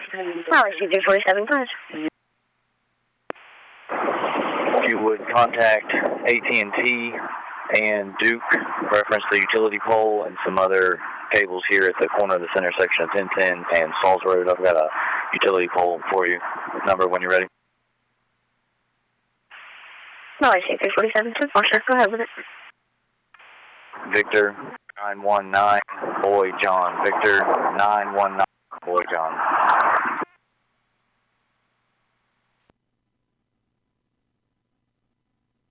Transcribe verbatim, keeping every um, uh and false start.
Power C three forty-seven, please. If you would contact A T and T and Duke, reference the utility pole and some other cables here at the corner of the center section of ten ten and Sauls Road. I've got a utility pole for you. Number when you're ready. Power C three forty-seven, two four, sir. Go ahead with it. Victor, nine one nine, Boy John. Victor, nine one nine, Boy John.